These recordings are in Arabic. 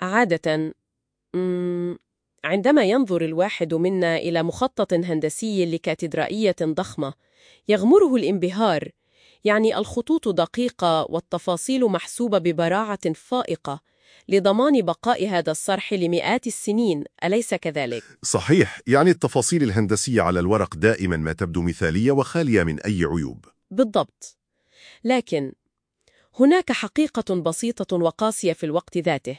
عادة عندما ينظر الواحد منا إلى مخطط هندسي لكاتدرائية ضخمة يغمره الانبهار، يعني الخطوط دقيقة والتفاصيل محسوبة ببراعة فائقة لضمان بقاء هذا الصرح لمئات السنين، أليس كذلك؟ صحيح، يعني التفاصيل الهندسية على الورق دائما ما تبدو مثالية وخالية من أي عيوب. بالضبط. لكن هناك حقيقة بسيطة وقاسية في الوقت ذاته.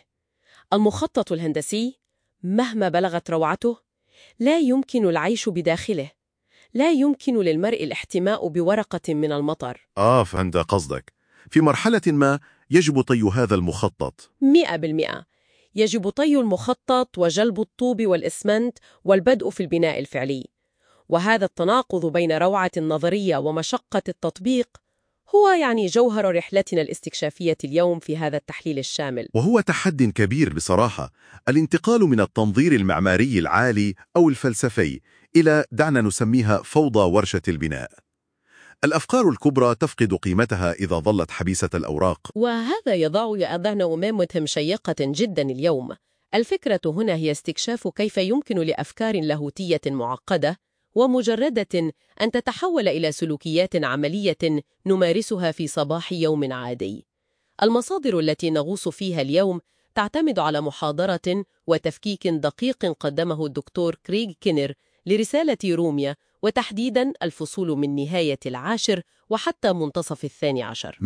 المخطط الهندسي مهما بلغت روعته لا يمكن العيش بداخله. لا يمكن للمرء الاحتماء بورقة من المطر. فهمت قصدك. في مرحلة ما يجب طي هذا المخطط 100%. يجب طي المخطط وجلب الطوب والإسمنت والبدء في البناء الفعلي. وهذا التناقض بين روعة النظرية ومشقة التطبيق هو يعني جوهر رحلتنا الاستكشافية اليوم في هذا التحليل الشامل. وهو تحد كبير بصراحة، الانتقال من التنظير المعماري العالي أو الفلسفي إلى دعنا نسميها فوضى ورشة البناء. الأفكار الكبرى تفقد قيمتها إذا ظلت حبيسة الأوراق. وهذا يضع أذهان أمام شيقة جدا اليوم. الفكرة هنا هي استكشاف كيف يمكن لأفكار لاهوتية معقدة ومجردة أن تتحول إلى سلوكيات عملية نمارسها في صباح يوم عادي. المصادر التي نغوص فيها اليوم تعتمد على محاضرة وتفكيك دقيق قدمه الدكتور كريغ كينر لرسالة روميا، وتحديداً الفصول من نهاية العاشر وحتى منتصف الثاني عشر.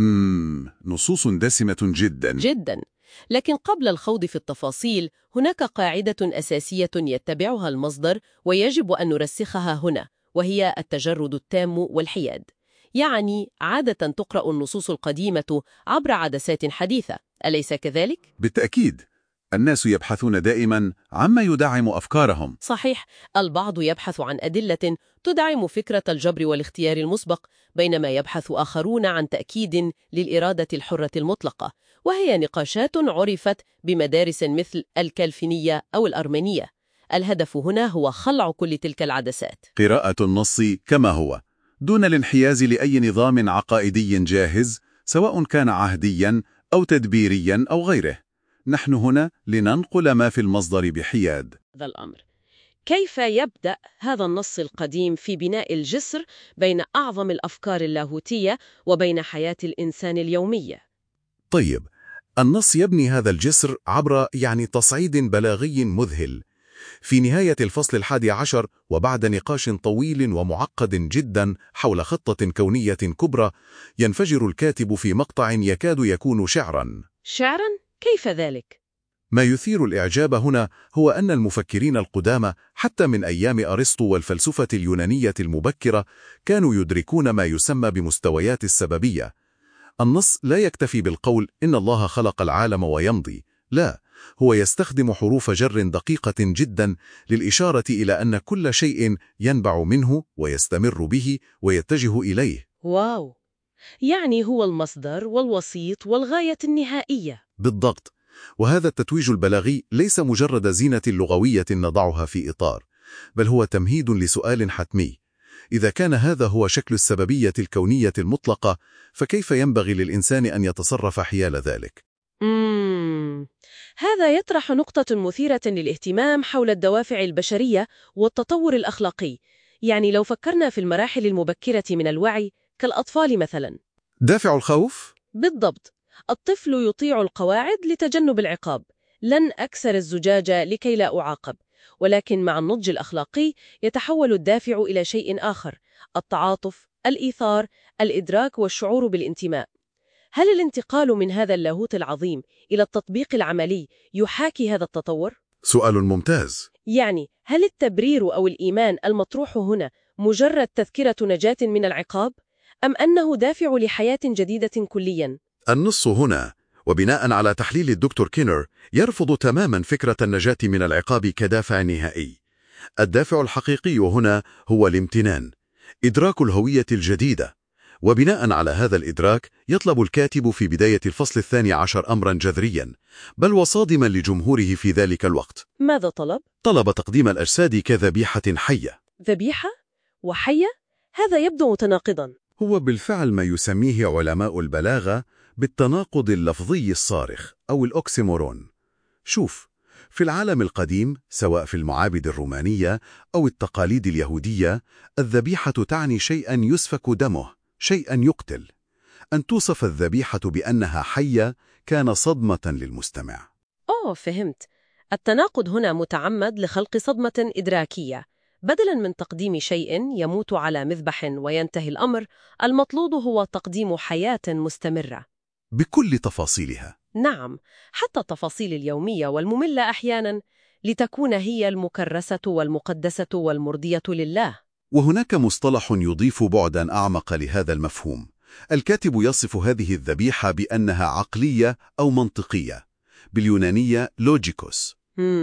نصوص دسمة جداً. جداً. لكن قبل الخوض في التفاصيل هناك قاعدة أساسية يتبعها المصدر ويجب أن نرسخها هنا، وهي التجرد التام والحياد. يعني عادة تقرأ النصوص القديمة عبر عدسات حديثة، أليس كذلك؟ بالتأكيد، الناس يبحثون دائما عما يدعم أفكارهم. صحيح، البعض يبحث عن أدلة تدعم فكرة الجبر والاختيار المسبق، بينما يبحث آخرون عن تأكيد للإرادة الحرة المطلقة، وهي نقاشات عرفت بمدارس مثل الكالفينية أو الأرمينية. الهدف هنا هو خلع كل تلك العدسات. قراءة النص كما هو، دون الانحياز لأي نظام عقائدي جاهز، سواء كان عهديا أو تدبيريا أو غيره. نحن هنا لننقل ما في المصدر بحياد. هذا الأمر. كيف يبدأ هذا النص القديم في بناء الجسر بين أعظم الأفكار اللاهوتية وبين حياة الإنسان اليومية؟ طيب، النص يبني هذا الجسر عبر تصعيد بلاغي مذهل. في نهاية الفصل 11 وبعد نقاش طويل ومعقد جدا حول خطة كونية كبرى، ينفجر الكاتب في مقطع يكاد يكون شعرا. شعرا؟ كيف ذلك؟ ما يثير الإعجاب هنا هو أن المفكرين القدامى حتى من أيام أرسطو والفلسفة اليونانية المبكرة كانوا يدركون ما يسمى بمستويات السببية. النص لا يكتفي بالقول إن الله خلق العالم ويمضي، لا، هو يستخدم حروف جر دقيقة جدا للإشارة إلى أن كل شيء ينبع منه ويستمر به ويتجه إليه. واو! يعني هو المصدر والوسيط والغاية النهائية. بالضبط. وهذا التتويج البلاغي ليس مجرد زينة لغوية نضعها في إطار، بل هو تمهيد لسؤال حتمي. إذا كان هذا هو شكل السببية الكونية المطلقة، فكيف ينبغي للإنسان أن يتصرف حيال ذلك؟ هذا يطرح نقطة مثيرة للاهتمام حول الدوافع البشرية والتطور الأخلاقي. يعني لو فكرنا في المراحل المبكرة من الوعي كالأطفال مثلا. دافع الخوف؟ بالضبط. الطفل يطيع القواعد لتجنب العقاب. لن أكسر الزجاجة لكي لا أعاقب. ولكن مع النضج الأخلاقي يتحول الدافع إلى شيء آخر: التعاطف، الإيثار، الإدراك والشعور بالانتماء. هل الانتقال من هذا اللاهوت العظيم إلى التطبيق العملي يحاكي هذا التطور؟ سؤال ممتاز. يعني هل التبرير أو الإيمان المطروح هنا مجرد تذكرة نجاة من العقاب؟ أم أنه دافع لحياة جديدة كلياً؟ النص هنا، وبناء على تحليل الدكتور كينر، يرفض تماما فكرة النجاة من العقاب كدافع نهائي. الدافع الحقيقي هنا هو الامتنان، إدراك الهوية الجديدة. وبناء على هذا الإدراك يطلب الكاتب في بداية الفصل 12 أمرا جذريا، بل وصادما لجمهوره في ذلك الوقت. ماذا طلب؟ طلب تقديم الأجساد كذبيحة حية. ذبيحة؟ وحية؟ هذا يبدو متناقضا. هو بالفعل ما يسميه علماء البلاغة بالتناقض اللفظي الصارخ أو الأوكسيمورون. شوف، في العالم القديم سواء في المعابد الرومانية أو التقاليد اليهودية، الذبيحة تعني شيئا يسفك دمه، شيئا يقتل. أن توصف الذبيحة بأنها حية كان صدمة للمستمع. فهمت. التناقض هنا متعمد لخلق صدمة إدراكية. بدلاً من تقديم شيء يموت على مذبح وينتهي الأمر، المطلوب هو تقديم حياة مستمرة بكل تفاصيلها. نعم، حتى التفاصيل اليومية والمملة أحياناً، لتكون هي المكرسة والمقدسة والمرضية لله. وهناك مصطلح يضيف بعداً أعمق لهذا المفهوم. الكاتب يصف هذه الذبيحة بأنها عقلية أو منطقية، باليونانية لوجيكوس.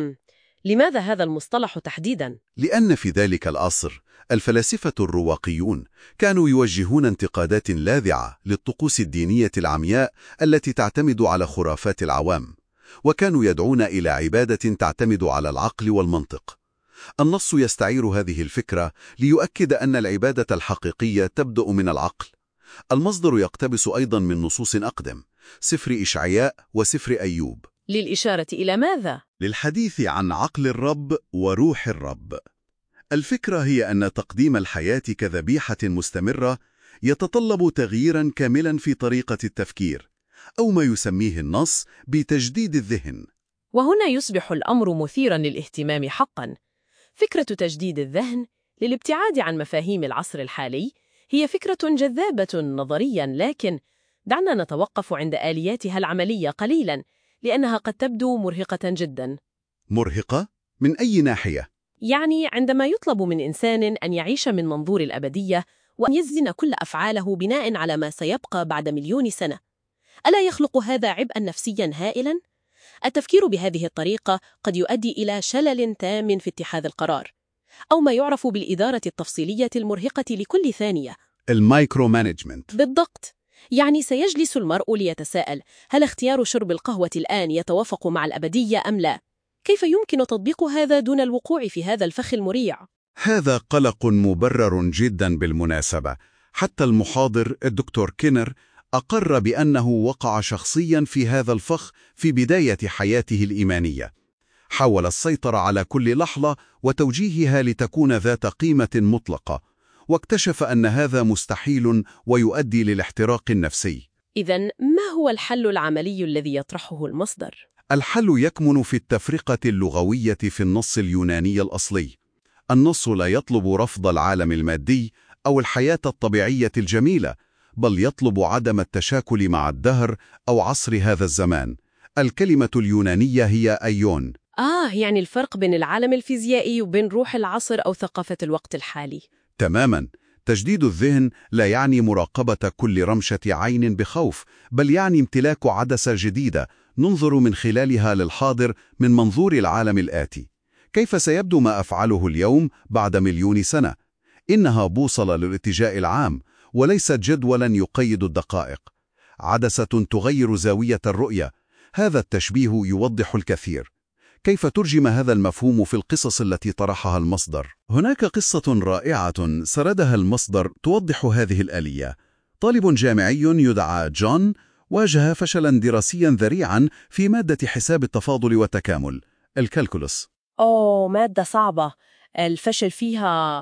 لماذا هذا المصطلح تحديداً؟ لأن في ذلك العصر الفلاسفة الرواقيون كانوا يوجهون انتقادات لاذعة للطقوس الدينية العمياء التي تعتمد على خرافات العوام، وكانوا يدعون إلى عبادة تعتمد على العقل والمنطق. النص يستعير هذه الفكرة ليؤكد أن العبادة الحقيقية تبدأ من العقل. المصدر يقتبس أيضا من نصوص أقدم، سفر إشعياء وسفر أيوب. للإشارة إلى ماذا؟ للحديث عن عقل الرب وروح الرب. الفكرة هي أن تقديم الحياة كذبيحة مستمرة يتطلب تغييرا كاملا في طريقة التفكير، أو ما يسميه النص بتجديد الذهن. وهنا يصبح الأمر مثيرا للاهتمام حقا. فكرة تجديد الذهن للابتعاد عن مفاهيم العصر الحالي هي فكرة جذابة نظريا، لكن دعنا نتوقف عند آلياتها العملية قليلا، لأنها قد تبدو مرهقة جدا. مرهقة؟ من أي ناحية؟ يعني عندما يطلب من إنسان أن يعيش من منظور الأبدية وأن يزن كل أفعاله بناء على ما سيبقى بعد 1,000,000 سنة، ألا يخلق هذا عبئا نفسيا هائلا؟ التفكير بهذه الطريقة قد يؤدي إلى شلل تام في اتخاذ القرار، أو ما يعرف بالإدارة التفصيلية المرهقة لكل ثانية. المايكرو مانجمنت. بالضبط. يعني سيجلس المرء ليتساءل: هل اختيار شرب القهوة الآن يتوافق مع الأبدية أم لا؟ كيف يمكن تطبيق هذا دون الوقوع في هذا الفخ المريع؟ هذا قلق مبرر جدا بالمناسبة. حتى المحاضر الدكتور كينر أقر بأنه وقع شخصيا في هذا الفخ في بداية حياته الإيمانية. حاول السيطرة على كل لحظة وتوجيهها لتكون ذات قيمة مطلقة، واكتشف أن هذا مستحيل ويؤدي للاحتراق النفسي. إذن ما هو الحل العملي الذي يطرحه المصدر؟ الحل يكمن في التفرقة اللغوية في النص اليوناني الأصلي. النص لا يطلب رفض العالم المادي أو الحياة الطبيعية الجميلة، بل يطلب عدم التشاكل مع الدهر أو عصر هذا الزمان. الكلمة اليونانية هي أيون. يعني الفرق بين العالم الفيزيائي وبين روح العصر أو ثقافة الوقت الحالي. تماماً. تجديد الذهن لا يعني مراقبة كل رمشة عين بخوف، بل يعني امتلاك عدسة جديدة ننظر من خلالها للحاضر من منظور العالم الآتي. كيف سيبدو ما أفعله اليوم بعد 1,000,000 سنة؟ إنها بوصلة للاتجاه العام، وليست جدولاً يقيد الدقائق. عدسة تغير زاوية الرؤية. هذا التشبيه يوضح الكثير. كيف ترجم هذا المفهوم في القصص التي طرحها المصدر؟ هناك قصة رائعة سردها المصدر توضح هذه الآلية. طالب جامعي يدعى جون واجه فشلا دراسيا ذريعا في مادة حساب التفاضل والتكامل، الكالكولوس. مادة صعبة. الفشل فيها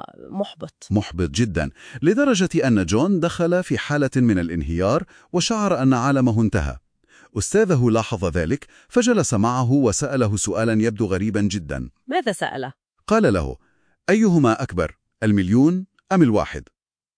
محبط جدا، لدرجة أن جون دخل في حالة من الانهيار وشعر أن عالمه انتهى. أستاذه لاحظ ذلك فجلس معه وسأله سؤالا يبدو غريبا جدا. ماذا سأله؟ قال له: أيهما أكبر، 1,000,000 أم 1؟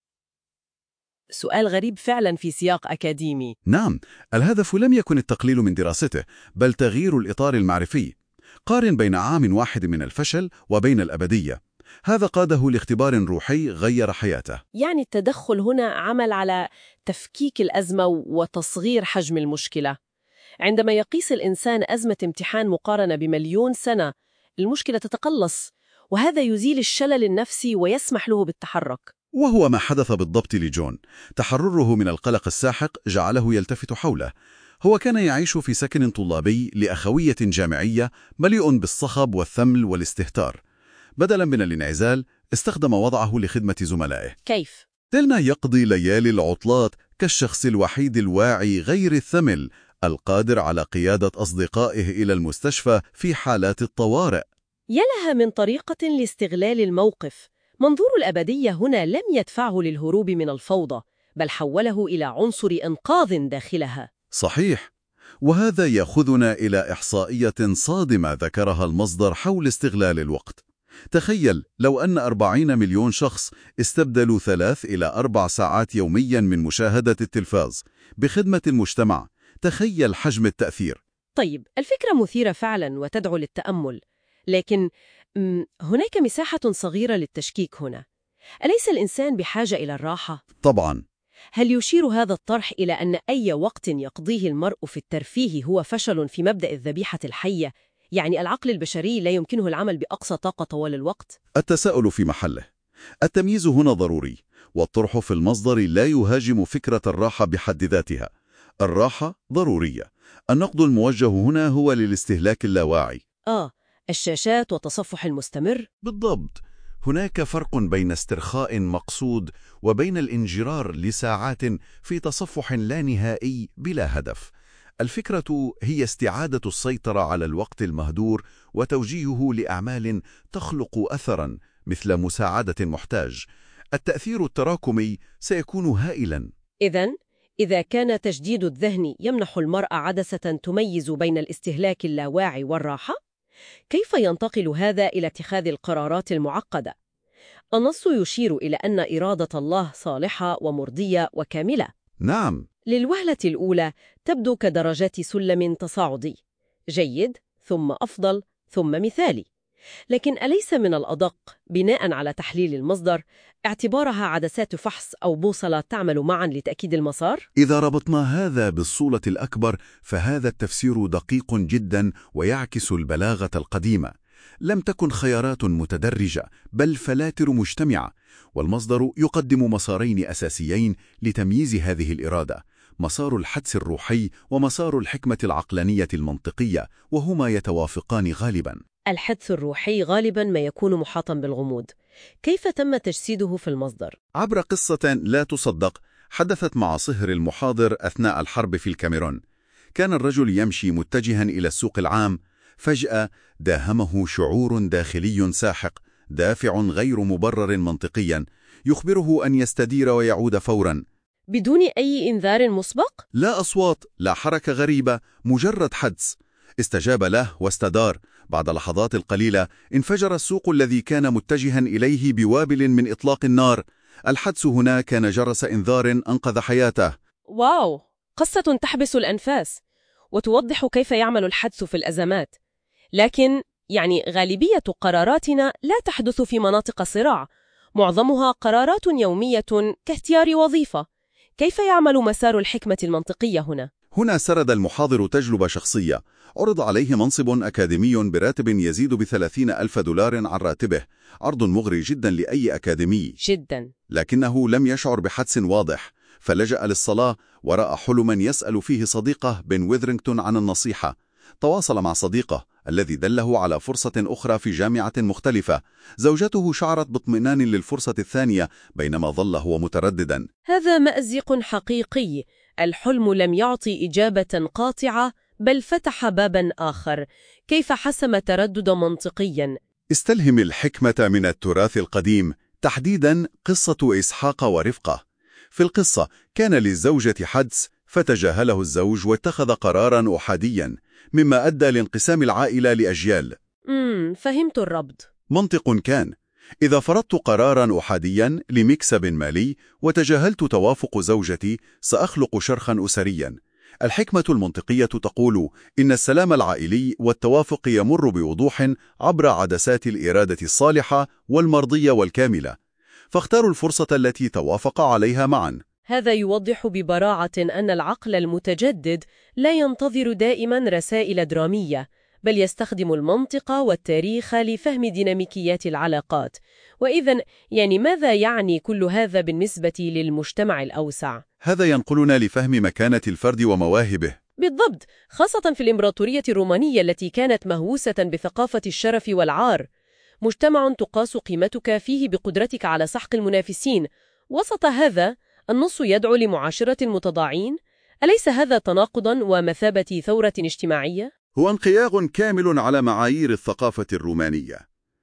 سؤال غريب فعلا في سياق أكاديمي. نعم، الهدف لم يكن التقليل من دراسته، بل تغيير الإطار المعرفي. قارن بين عام واحد من الفشل وبين الأبدية. هذا قاده لاختبار روحي غير حياته. يعني التدخل هنا عمل على تفكيك الأزمة وتصغير حجم المشكلة. عندما يقيس الإنسان أزمة امتحان مقارنة ب1,000,000 سنة، المشكلة تتقلص، وهذا يزيل الشلل النفسي ويسمح له بالتحرك. وهو ما حدث بالضبط لجون. تحرره من القلق الساحق جعله يلتفت حوله. هو كان يعيش في سكن طلابي لأخوية جامعية مليء بالصخب والثمل والاستهتار. بدلاً من الانعزال، استخدم وضعه لخدمة زملائه. كيف؟ دلنا يقضي ليالي العطلات كالشخص الوحيد الواعي غير الثمل، القادر على قيادة أصدقائه إلى المستشفى في حالات الطوارئ. يلها من طريقة لاستغلال الموقف. منظور الأبدية هنا لم يدفعه للهروب من الفوضى، بل حوله إلى عنصر إنقاذ داخلها. صحيح، وهذا يأخذنا إلى إحصائية صادمة ذكرها المصدر حول استغلال الوقت. تخيل لو أن 40 مليون شخص استبدلوا 3 إلى 4 ساعات يومياً من مشاهدة التلفاز بخدمة المجتمع. تخيل حجم التأثير. طيب، الفكرة مثيرة فعلا وتدعو للتأمل، لكن هناك مساحة صغيرة للتشكيك هنا. أليس الإنسان بحاجة إلى الراحة؟ طبعاً. هل يشير هذا الطرح إلى أن أي وقت يقضيه المرء في الترفيه هو فشل في مبدأ الذبيحة الحية؟ يعني العقل البشري لا يمكنه العمل بأقصى طاقة طوال الوقت؟ التساؤل في محله. التمييز هنا ضروري، والطرح في المصدر لا يهاجم فكرة الراحة بحد ذاتها. الراحة ضرورية. النقد الموجه هنا هو للاستهلاك اللاواعي. الشاشات والتصفح المستمر؟ بالضبط. هناك فرق بين استرخاء مقصود وبين الانجرار لساعات في تصفح لا نهائي بلا هدف. الفكرة هي استعادة السيطرة على الوقت المهدور وتوجيهه لأعمال تخلق أثراً، مثل مساعدة المحتاج. التأثير التراكمي سيكون هائلاً. إذا كان تجديد الذهن يمنح المرء عدسة تميز بين الاستهلاك اللاواعي والراحة، كيف ينتقل هذا إلى اتخاذ القرارات المعقدة؟ النص يشير إلى أن إرادة الله صالحة ومرضية وكاملة. نعم. للوهلة الأولى تبدو كدرجات سلم تصاعدي: جيد، ثم أفضل، ثم مثالي. لكن أليس من الأدق، بناء على تحليل المصدر، اعتبارها عدسات فحص أو بوصلة تعمل معا لتأكيد المسار؟ إذا ربطنا هذا بالصولة الأكبر فهذا التفسير دقيق جدا ويعكس البلاغة القديمة. لم تكن خيارات متدرجة، بل فلاتر مجتمعة. والمصدر يقدم مسارين أساسيين لتمييز هذه الإرادة: مسار الحدس الروحي ومسار الحكمة العقلانية المنطقية، وهما يتوافقان غالبا. الحدس الروحي غالبا ما يكون محاطا بالغموض. كيف تم تجسيده في المصدر؟ عبر قصة لا تصدق حدثت مع صهر المحاضر أثناء الحرب في الكاميرون. كان الرجل يمشي متجها إلى السوق العام. فجأة داهمه شعور داخلي ساحق، دافع غير مبرر منطقيا، يخبره أن يستدير ويعود فورا بدون أي إنذار مسبق؟ لا أصوات، لا حركة غريبة، مجرد حدس. استجاب له واستدار. بعد لحظات قليلة انفجر السوق الذي كان متجها إليه بوابل من إطلاق النار. الحدس هنا كان جرس إنذار أنقذ حياته. واو، قصة تحبس الأنفاس وتوضح كيف يعمل الحدس في الأزمات. لكن غالبية قراراتنا لا تحدث في مناطق صراع، معظمها قرارات يومية كاختيار وظيفة. كيف يعمل مسار الحكمة المنطقية هنا؟ هنا سرد المحاضر تجربة شخصية. عرض عليه منصب أكاديمي براتب يزيد ب30,000 دولار عن راتبه، عرض مغري جدا لأي أكاديمي جدا. لكنه لم يشعر بحدس واضح، فلجأ للصلاة ورأى حلما يسأل فيه صديقه بن ويذرينغتون عن النصيحة. تواصل مع صديقه الذي دله على فرصة أخرى في جامعة مختلفة. زوجته شعرت باطمئنان للفرصة الثانية بينما ظل هو مترددا. هذا مأزق حقيقي. الحلم لم يعطي إجابة قاطعة، بل فتح بابا آخر. كيف حسم تردد منطقيا؟ استلهم الحكمة من التراث القديم، تحديدا قصة إسحاق ورفقة. في القصة كان للزوجة حدس فتجاهله الزوج واتخذ قرارا أحاديا، مما أدى لانقسام العائلة لأجيال. فهمت الربط. منطق كان: إذا فرضت قرارا أحاديا لمكسب مالي وتجاهلت توافق زوجتي سأخلق شرخا أسريا. الحكمة المنطقية تقول إن السلام العائلي والتوافق يمر بوضوح عبر عدسات الإرادة الصالحة والمرضية والكاملة، فاختاروا الفرصة التي توافق عليها معا. هذا يوضح ببراعة أن العقل المتجدد لا ينتظر دائما رسائل درامية، بل يستخدم المنطق والتاريخ لفهم ديناميكيات العلاقات. وإذن ماذا يعني كل هذا بالنسبة للمجتمع الأوسع؟ هذا ينقلنا لفهم مكانة الفرد ومواهبه. بالضبط، خاصة في الإمبراطورية الرومانية التي كانت مهووسة بثقافة الشرف والعار. مجتمع تقاس قيمتك فيه بقدرتك على سحق المنافسين. وسط هذا، النص يدعو لمعاشرة المتضاعين، أليس هذا تناقضاً ومثابة ثورة اجتماعية؟ هو انقياغ كامل على معايير الثقافة الرومانية.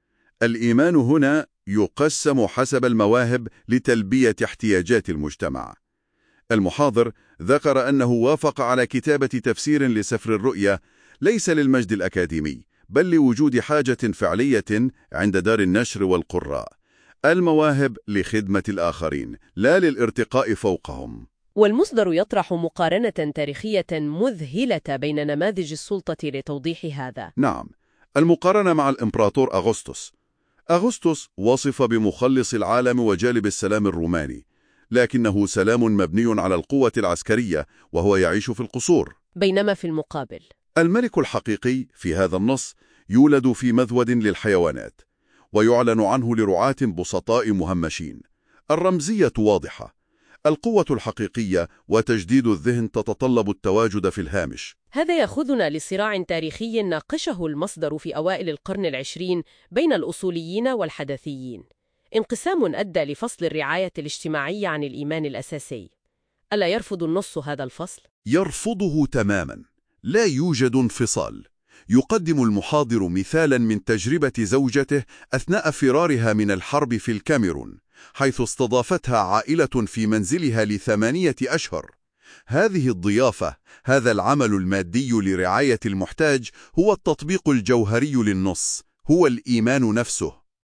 الإيمان هنا يقسم حسب المواهب لتلبية احتياجات المجتمع. المحاضر ذكر أنه وافق على كتابة تفسير لسفر الرؤيا ليس للمجد الأكاديمي، بل لوجود حاجة فعلية عند دار النشر والقراء. المواهب لخدمة الآخرين، لا للارتقاء فوقهم. والمصدر يطرح مقارنة تاريخية مذهلة بين نماذج السلطة لتوضيح هذا. نعم، المقارنة مع الإمبراطور أغسطس. أغسطس وصف بمخلص العالم وجالب السلام الروماني، لكنه سلام مبني على القوة العسكرية وهو يعيش في القصور. بينما في المقابل الملك الحقيقي في هذا النص يولد في مذود للحيوانات، ويعلن عنه لرعاة بسطاء مهمشين. الرمزية واضحة. القوة الحقيقية وتجديد الذهن تتطلب التواجد في الهامش. هذا يأخذنا لصراع تاريخي ناقشه المصدر في أوائل القرن العشرين بين الأصوليين والحداثيين. انقسام أدى لفصل الرعاية الاجتماعية عن الإيمان الأساسي. ألا يرفض النص هذا الفصل؟ يرفضه تماما. لا يوجد انفصال. يقدم المحاضر مثالا من تجربة زوجته أثناء فرارها من الحرب في الكاميرون، حيث استضافتها عائلة في منزلها ل8 أشهر. هذه الضيافة، هذا العمل المادي لرعاية المحتاج، هو التطبيق الجوهري للنص، هو الإيمان نفسه.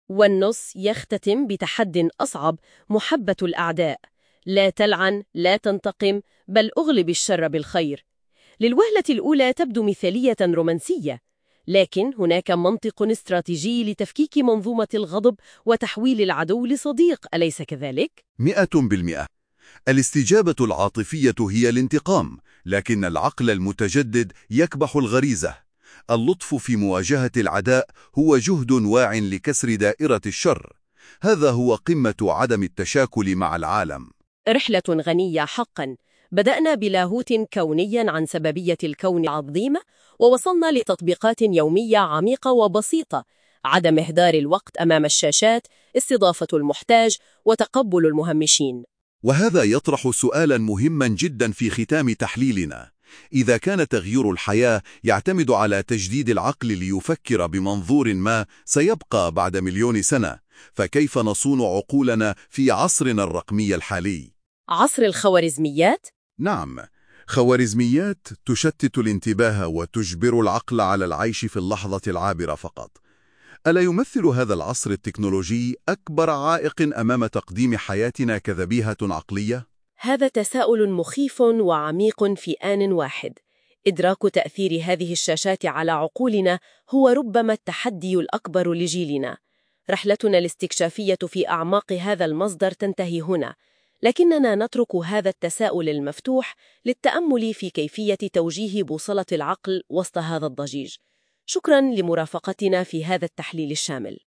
والنص يختتم بتحد أصعب: محبة الأعداء. لا تلعن، لا تنتقم، بل أغلب الشر بالخير. للوهلة الأولى تبدو مثالية رومانسية، لكن هناك منطق استراتيجي لتفكيك منظومة الغضب وتحويل العدو لصديق، أليس كذلك؟ 100%. الاستجابة العاطفية هي الانتقام، لكن العقل المتجدد يكبح الغريزة. اللطف في مواجهة العداء هو جهد واع لكسر دائرة الشر. هذا هو قمة عدم التشاكل مع العالم. رحلة غنية حقاً. بدأنا بلاهوت كوني عن سببية الكون العظيمة، ووصلنا لتطبيقات يومية عميقة وبسيطة: عدم إهدار الوقت أمام الشاشات، استضافة المحتاج، وتقبل المهمشين. وهذا يطرح سؤالا مهما جدا في ختام تحليلنا. إذا كان تغيير الحياة يعتمد على تجديد العقل ليفكر بمنظور ما سيبقى بعد 1,000,000 سنة، فكيف نصون عقولنا في عصرنا الرقمي الحالي؟ عصر الخوارزميات؟ نعم، خوارزميات تشتت الانتباه وتجبر العقل على العيش في اللحظة العابرة فقط. ألا يمثل هذا العصر التكنولوجي أكبر عائق أمام تقديم حياتنا كذبيحة عقلية؟ هذا تساؤل مخيف وعميق في آن واحد. إدراك تأثير هذه الشاشات على عقولنا هو ربما التحدي الأكبر لجيلنا. رحلتنا الاستكشافية في أعماق هذا المصدر تنتهي هنا، لكننا نترك هذا التساؤل المفتوح للتأمل في كيفية توجيه بوصلة العقل وسط هذا الضجيج. شكراً لمرافقتنا في هذا التحليل الشامل.